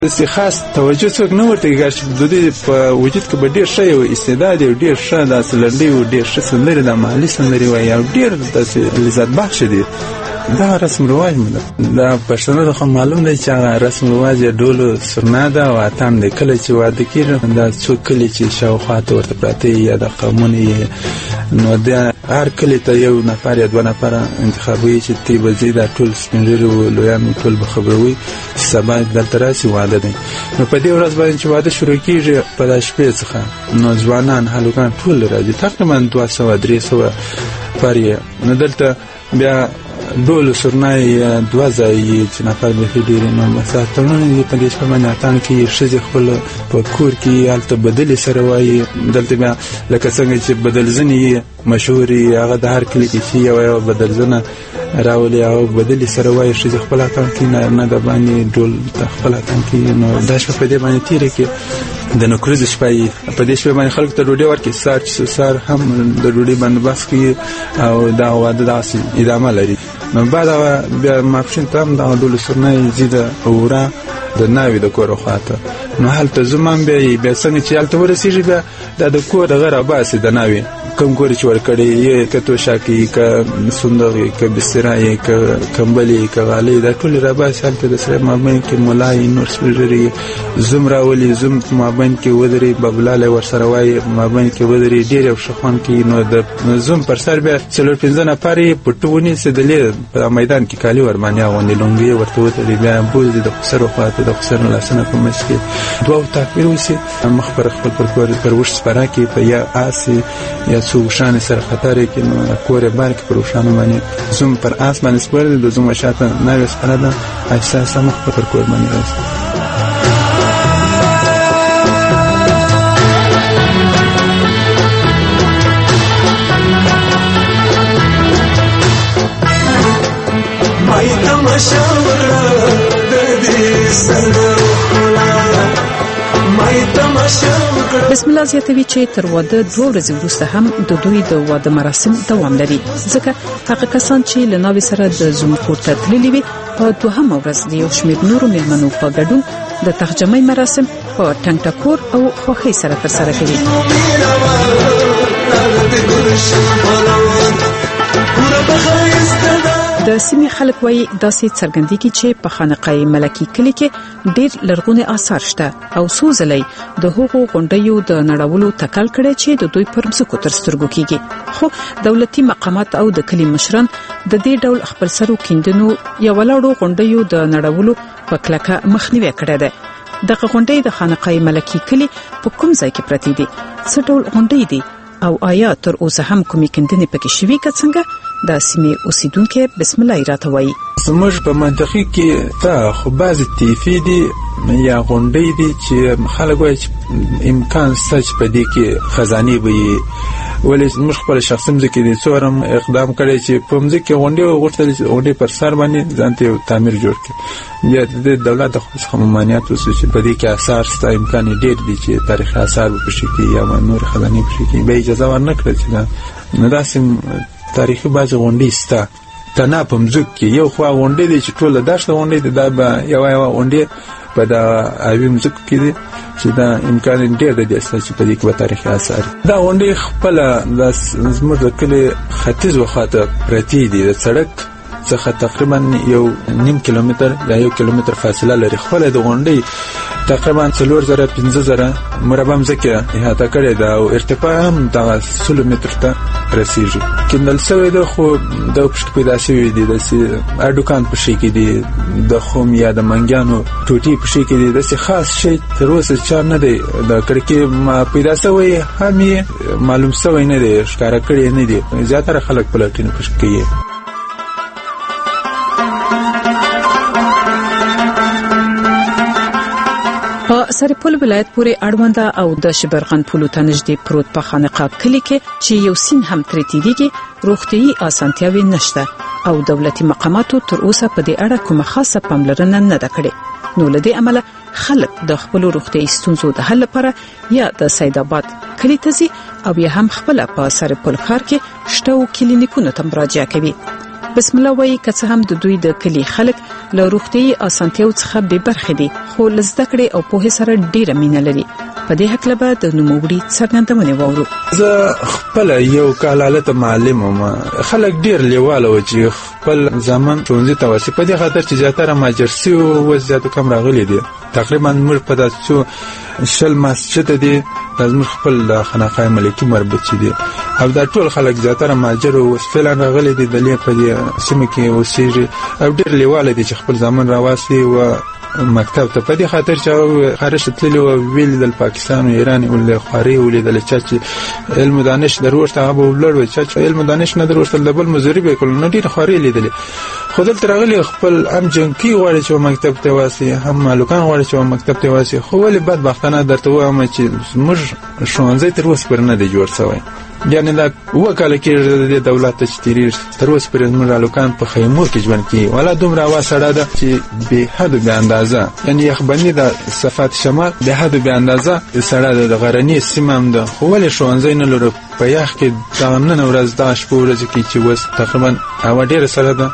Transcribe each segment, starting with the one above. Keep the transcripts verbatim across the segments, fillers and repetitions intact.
داسې خاص توجه څوک نه ورته کوي چې د دوی په وجود کې به ډېر ښه یو استعداد یو ډېر ښه داسې لنډۍ و ډېر ښه سندرې د محلي سندرې وایي او ډېر داسې لذت بخشه دي. دا رسم رواج مو ده د پښتنو د خو معلوم دی چې هغه رسم رواج یې ډول سرنا ده او اتڼ دی. کله چې واده کېږي دا څو کلي چې شاوخوا ته ورته پراته یا د قومونه یې نو د هر کلي ته یو نفر یا دوه نفره انتخابوي چې تی به ځي دا ټول سپین ږیري و لویان ټول به خبروي چې سبا دلته راسي واده دی. نو په دې ورځ باندې چې واده شروع کېږي په دا شپې څخه نو ځوانان هلکان ټول راځي تقریبا دوه سوه درې سوه پر یې نو دلته بیا ډول سرنای دوه ځایي چې نفر به ډېرې نو مثلا تړونونه دي په دې شپه باندې اتڼ کې ښځې خپل په کور کې هلته بدلې سره وایي. دلته بیا لکه څنګه چې بدلزنې مشهور وي هغه د هر کلي کې چې یو یو بدلزنه راولي او بدلې سره وایي ښځې خپل اتڼ کې نارینه د باندې ډول خپل اتڼ کې. نو دا شپه په دې باندې تېره کې د نوکریزې شپه یي په دې شپه باندې خلکو ته ډوډۍ ورکړي سار چې سار هم د ډوډۍ بندوبست کوي او دا واده داسې ادامه لري. نو بعد بیا ماپښین ته هم دغه ډول سرنای ځي د اوره د ناوې د کور خواته نو هلته زما بیا بیا څنګه چې هلته ورسېږي بیا دا د کور دغه راباسي د ناوې کوم کور چې ورکړی یې که توشاک یې که صندوق یې که بستره یې که کمبل یې که غالۍ دا ټول راباسي هلته د سړی مابین کې ملا یې نور سپین ږیري زوم راولي زوم په مابین کې ودرې ببلالی ورسره وایي مابین کې ودرې ډېر یو ښه خوند کوي. نو د زوم پر سر بیا څلور پنځه نفر یې پټو ونیسي دلې په میدان کې کالي ورباندې اغوندي لونګۍ یې ورته وتړي بیا بوځي د خسرو خواته د خسرو لاسونه په مچ کې دوه تکبیر وسي مخ پر خپل پر کور پر وښ سپاره کې په یا آس یا څو وښانې سره خطر کې نو کور یې بار کې پر وښانو باندې زوم پر آس باندې سپاره د زوم شاته ناوې سپاره ده احساس مخ پر کور باندې راځي. بسم الله زیاتوي چې تر واده دوه ورځې وروسته هم د دوی د واده مراسم دوام لري ځکه هغه کسان چې له ناوې سره د زوم کور ته تللي وي په دوهمه ورځ د یو شمېر نورو مېلمنو په ګډون د تخجمۍ مراسم په ټنګ ټکور او خوښۍ سره ترسره کوي. د سیمې خلک وایي داسې څرګندېږي چې په خانقاه ملکي کلي کې ډېر لرغوني آثار شته او څو ځلې د هغو غونډیو د نړولو تکل کړی چې د دوی پر مځکو تر سترګو کېږي. خو دولتي مقامات او د کلي مشران د دې ډول خپلسرو کیندنو یا ولاړو غونډیو د نړولو په کلکه مخنیوي کړی دی. دغه غونډۍ د خانقاه ملکي کلي په کوم ځای کې پرتې دي څه ډول غونډۍ دي او آیا تر اوسه هم کومې کیندنې پکې شوي که څنګه د سیمې اوسیدونکو بسم الله راته وایي. زموږ په منطقه کې تا خو بعضې طایفې دي یا غونډۍ دي چې خلک وایي چې امکان شته چې په دې کې خزانې به وي ولې زموږ خپل شخصي مځکې دي څو هم اقدام کړی چې په مځکې غونډۍ وغوښتل چې غونډۍ پر سر باندې ځان ته یو تعمیر جوړ کړي یا د دولت د خپل څخه ممانعت وسو چې په دې کې آثار شته امکان یې ډېر دي چې تاریخي آثار به پکې کېږي یا نور خزانې پکې کېږي به اجازه ورنه کړه چې دا نو داسې تاریخي بعضې غونډۍ شته تنها په مځکو کې یو خوا غونډۍ دی چې ټوله دښته غونډۍ دی دا به یوه یوه غونډۍ په د آبي مځکو کې دي چې دا امکان ډېر دی چې په دې کې به تاریخي آثار دا غونډۍ خپله د زموږ د کلي ختیځ خواته پرتې دي د سړک څخه تقریبا یو نیم کیلومتر یا یو کیلومتر فاصله لري. خپله د غونډۍ تقریبا څلور زره پنځه زره مربع مځکه احاطه کړې ده او ارتفاع هم دغه سلو متر ته رسیږي. کیندل شوی ده خو د پشک پیدا شوی دي داسې اډوکان پشي کې دي د خوم یا د منګیانو ټوټې پشي کې دي داسې خاص شی تر اوسه چا نه دی د کړکۍ ما پیدا شوی هم معلوم شوی نه دی ښکاره کړی نه دي زیاتره خلک پلټنه پشک کوي. په سرپل ولایت پورې اړونده او د شبرغان پولو ته نږدې پروت په خانقاه کلي کې چې یو سین هم ترې تیریږي روغتیايي اسانتیاوې نشته او دولتي مقاماتو تر اوسه په دې اړه کومه خاصه پاملرنه نه ده کړې. نو له دې امله خلک د خپل روغتیايي ستونزو د حل لپاره یا د سید آباد کلي ته ځي او یا هم خپل په سرپل ښار کې شته کلینیکونو ته مراجعه کوي. بسم الله وایي که څه هم د دوی د کلی خلک له روغتي اسانتیاو څخه بې برخې دي خو لزده کړې او په سره ډیره مینه لري. په دې حق لبا د نوموړي څرګندونه وورو. زه خپل یو کالالت معلم وم. خلک ډیر لیواله و چې خپل ځامن ښوونځي ته واسي په دې خاطر چې زیاتره ماجرسي او زیاتو کم راغلي دي. تقریبا موږ په داسو شل مسجد دي د خپل خانقاه ملکی مربوط دي او دا ټول خلک زیاتره ماجر او فعلا راغلي دي د لې په دې سیمه کې اوسېږي او ډیر لیواله دي چې خپل ځامن راواسي او مکتب ته په دې خاطر چې خارج تللی او ویل د پاکستان او ایران او له خاري او د چاچ علم دانش دروشته هغه ولر چاچ علم دانش نه دروشته د بل مزری به کول نه ډیر خاري لیدل. خودل ترغلی خپل ام جنکی غواړي چې مکتب ته واسي هم مالکان غواړي چې مکتب ته واسي خو ولې بدبختانه درته وایم چې موږ ښوونځي تر اوسه پر نه دی جوړ شوی. یعنی دا وکاله کې د دولت تشتري تر اوسه پر موږ مالکان په خیمو کې ژوند کوي ولا دومره واسړه ده چې به حد به اندازه یعنی یخبني د صفات شمال به حد به اندازه سړه د غرنی سیمم ده خو ولې ښوونځي نه لري په یخ کې دا نن ورځ دا شپه ورځ کې چې وس تقریبا او ډیر سره ده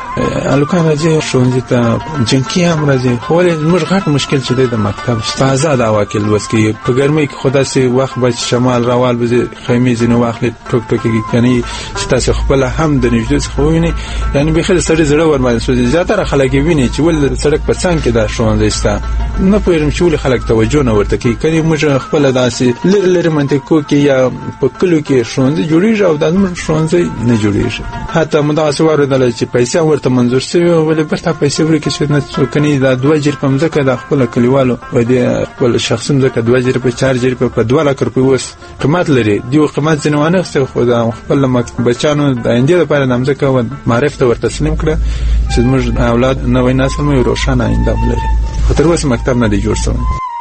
الکان راځي ښوونځي ته جنکی هم راځي خو ولې موږ غټ مشکل چې د مکتب تازه دا واکل وسکي په ګرمۍ کې خدا سي وخت به شمال راوال به خیمه زینو واخلې ټوک ټوک کې کني چې تاسو خپل هم د نږدې خو ویني یعنی به خل سړي زړه ور باندې سوځي زیاتره خلک ویني چې ول سړک په څنګ کې دا ښوونځي ستا نه پوهیږم چې ول خلک توجه نه ورته کوي کني موږ خپل داسي لری لری منطقو کې یا په کلو کې ښوونځي جوړیږي او د موږ ښوونځي نه جوړیږي حتی مداسوار دل چې پیسې ورته منظور شوی ولې برته پیسې ورکې شو نه څوکني دا دوه جیر په مزه کې د خپل کلیوالو و دې خپل شخصي مزه کې دوه جیر په چار جیر په دوه لک روپۍ وس قیمت لري دیو قیمت ځنوانه خو دا خپل بچانو د اندې لپاره د مزه کې معرفت ورته تسلیم کړه چې موږ اولاد نوې نسل مې روښانه آینده ولري خو تر اوسه مکتب نه دی جوړ شوی.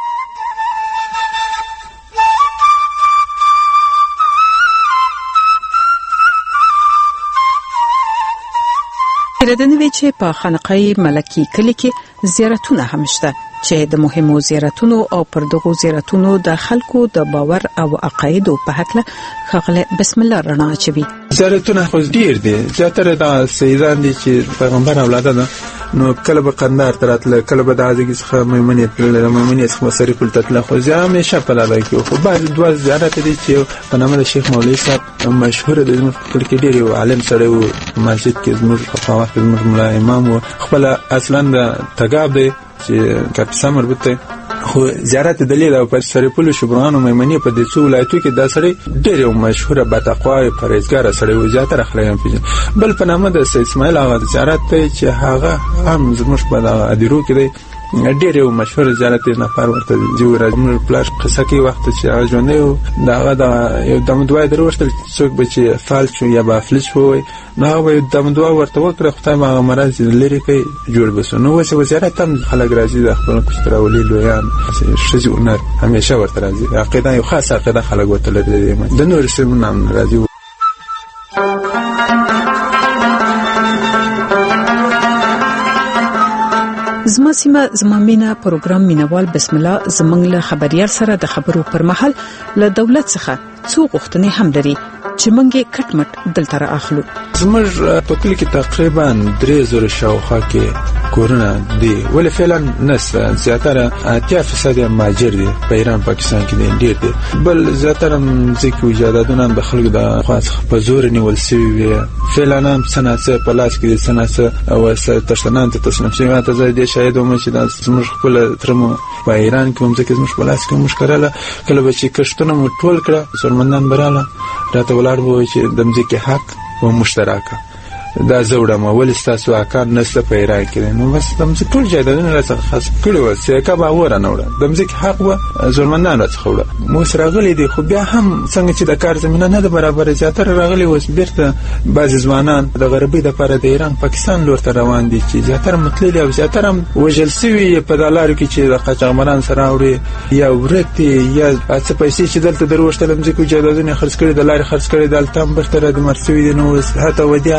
ردنوي چې په خانقاه ملکی کلی کې زیارتونه هم شته چې د مهمو زیارتونو او پر دغو زیارتونو د خلکو د باور او عقایدو په حق له خغله بسم الله رڼا اچوي. زیارتونه خو ډیر دي زیاتره د سیدان دي چې پیغمبر اولاده ده نو کله به قندار تراتله کله به د ازګي څخه میمنې تل میمنې څخه مصرف تل خو ځا همیشه په لاره کې خو بعد دوه زیارت دي چې په نامه د شیخ مولوی صاحب مشهور د خپل کې ډیر عالم سره و مسجد کې زموږ په وخت زموږ ملا امام و خپل اصلا د تګاب دی چې کاپسا مربوط دی خو زیارت دلیل او پر سرپلو شبران او میمنې په دې څو ولایتو کې دا سړی ډېر مشهور باتقوا پرهیزګار سړی و زیاتره خلک هم پیژني. بل په نامه د سید اسماعیل آغا زیارت ته چې هغه هم زموږ په دغه ادیرو کې دی ډېر یو مشهور زیارت نه پر ورته جو راځم پلاش قصه کې وخت چې هغه ژوندې دا دا یو دم دوای دروشتل څوک به چې فال شو یا به فلش وای نو هغه دم دوه ورته وکړه خدای ما مرز لری کوي جوړ بسو نو وسه وزارت هم خلک راځي د خپل کوستراولي لویان شذ ونر همیشه ورته راځي عقیده یو خاصه عقیده خلک ورته لري د نور سیمه نام راځي. زما سیمه زما مینا پروګرام مینوال بسم الله زمنګ له خبريار سره د خبرو پر مهال له دولت څخه څو غوښتنې هم لري چې مونږه کټ مټ دلته را اخلو. زموږ په کلی کې تقریبا درې زره شاوخوا کې کورونه دي ولې فعلا نس زیاتره اتیا فیصد ماجر دي په ایران پاکستان کې ډیر دي بل زیاتره ځکه ایجاداتونه د خلکو د خاص په زور نیول شوی فعلا هم سناسه په لاس کې سناسه او تشنان ته تسلیم شوی ته زیاده شاید هم چې د زموږ خپل ترمو په ایران کې هم ځکه زموږ په لاس کې مشکله کله چې کښتونه مو ټول کړه سرمنان براله راته ولار وو چې د مځکه حق و مشترکه دا زوړه مول تاسو اکان نسله په ایران کې نو بس د مځکه ټول جایدادونه راڅخه خاص کړي و چې کا به ور نه وړه د مځکه حق و ظلمنان راڅخه وړه مو سره غلي دي خو بیا هم څنګه چې د کار زمينه نه د برابر زیاتره راغلي و بیرته بعض ځوانان د غربي د لپاره د ایران پاکستان لور ته روان دي چې زیاتره متللي او زیاتره وجل سوي په دلارو کې چې د قاچاقبران سره اوري یا ورته یا څه پیسې چې دلته دروشته مځکه جایدادونه خرڅ کړي د لارې خرڅ کړي د التام برتر د مرسوي نو حتی ودیعه تر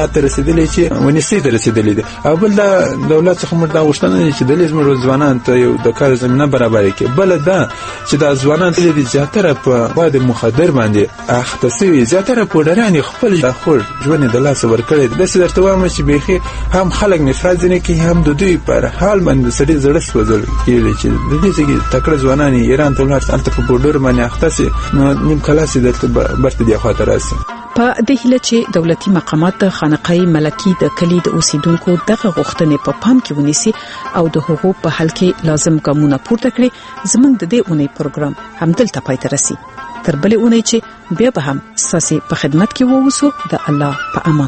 رسیدلې چې ونیسي ته رسیدلې دي. او بل دا دولت څخه موږ دا غوښتنه چې د لیزمر ځوانان ته یو د کار زمينه برابر کړي. بل دا چې دا ځوانان د زیاتره په باد مخدر باندې اخته شوي، زیاتره پوډران خپل د خور ژوند د لاس ورکړي. د څه درته وایم چې بيخي هم خلک نفرت ځنه کې هم د دوی پر حال باندې سړي زړه سوځل کېږي چې د دې ځکه تکړه ځوانان ایران ته ولر تل په پوډر باندې اخته شي نو نیم کلاسي درته برته دی خاطر راسي. په دې هله چې دولتي مقامات د خانقاه ملکی د کلی د اوسیدونکو دغه غوښتنې په پام کې ونیسي او د حقوق په حل کې لازم ګامونه پورته کړي. زموږ د دې اونۍ پروګرام همدلته پای ته رسي. تر بلې اونۍ چې بیا به هم ساسي په خدمت کې ووسو. د الله په امان.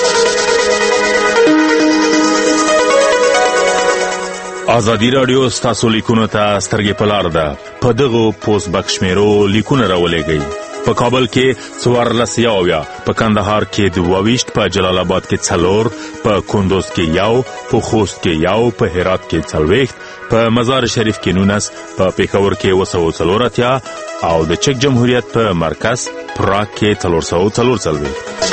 ازادي رادیو ستاسو لیکونو ته سترګې پلار ده. په دغه پوسټ بکس میرو لیکونه راولېږئ. په کابل کې څوارلس یاویا، په کندهار کې دوه، په جلال آباد کې څلور، په کندوز کې یو، په خوست کې یو، په هرات کې څلوېښت، په مزار شریف کې نولس، په پېښور کې اوه سوه څلور اتیا او د چک جمهوریت په مرکز پراګ کې څلور سوه څلور څلوېښت.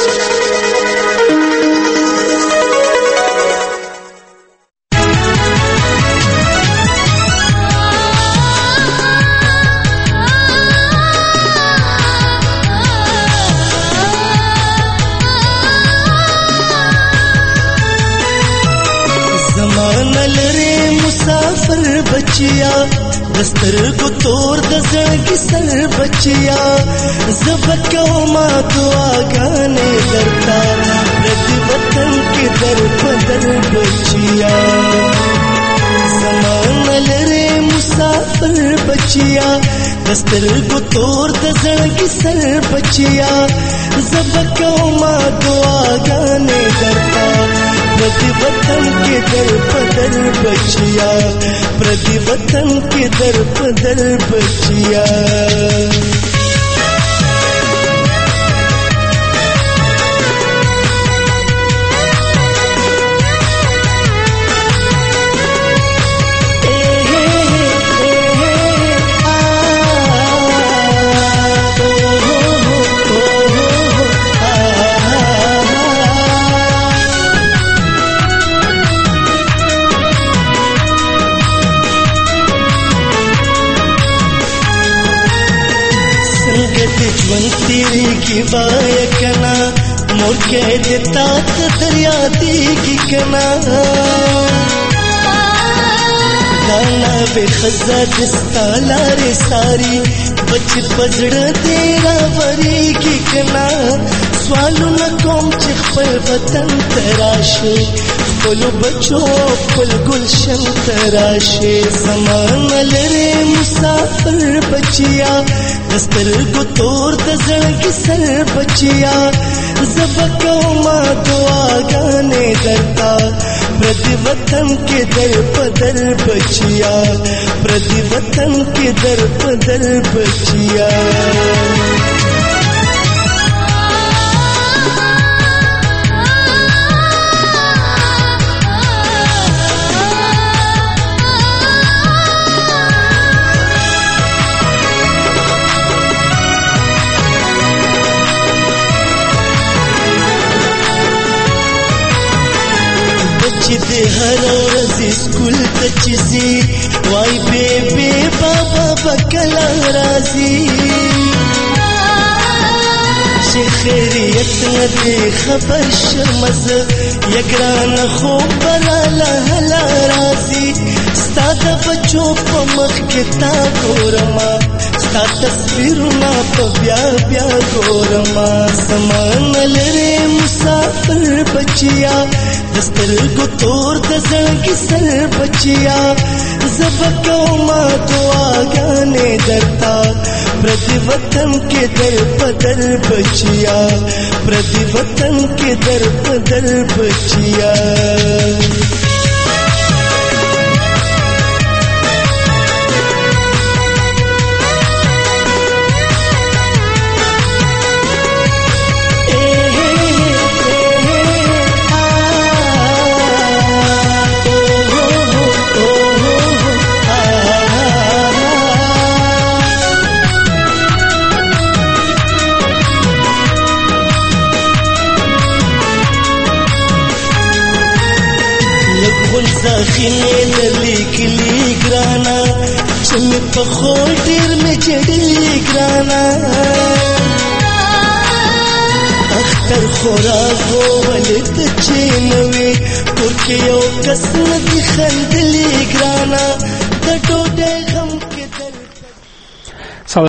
बचिया दस्तर को तोड़ दजन की सर बचिया ज़बको मा दुआ गाने दरता रति वतन के दर बदल बचिया ज़मान लरे मुसाफिर बचिया दस्तर को तोड़ दजन की सर बचिया ज़बको मा दुआ गाने दरता प्रति वतन के दर बदल बचिया प्रति वतन के दर बदल बचिया. तेरी की बायकना मोर कह देता दरिया की कना गाना बेखजा दिस्ता लारे सारी बच बजड़ तेरा वरी की कना स्वालू न कोम चिखपल वतन तराशे फुल बचो फुल गुलशन तराशे ज़मान लरे मुसाफिर बचिया दस्तर को तोड़ दजन की सर बचिया ज़बको मा दुआ गाने दरता प्रति वतन के दर बदल बचिया प्रति वतन के दर बदल बचिया. दे हर रोज स्कूल तचिजी वाई बेबे बाबा बकला राजी खैरियत न दे खबर शमज यगरान खो बला हला राजी स्ताद बच्चों को मख किता गोरमा स्ता तस्वीरना प ब्या ब्या गोरमा समान लरे मुसाफिर बचिया दस्तर को तोड़ दजन की सर बचिया ज़बको मा दुआ गाने दरता प्रति वतन के दर बदल बचिया प्रति वतन के दर बदल बचिया. خینې دلی کلی ګرانا چې مې په خو ډېر مې جړلې ګرانا اختر خوراغو ولې ته چې نوې کور کې یو کس نه دي خندلې ګرانا د ډوډۍ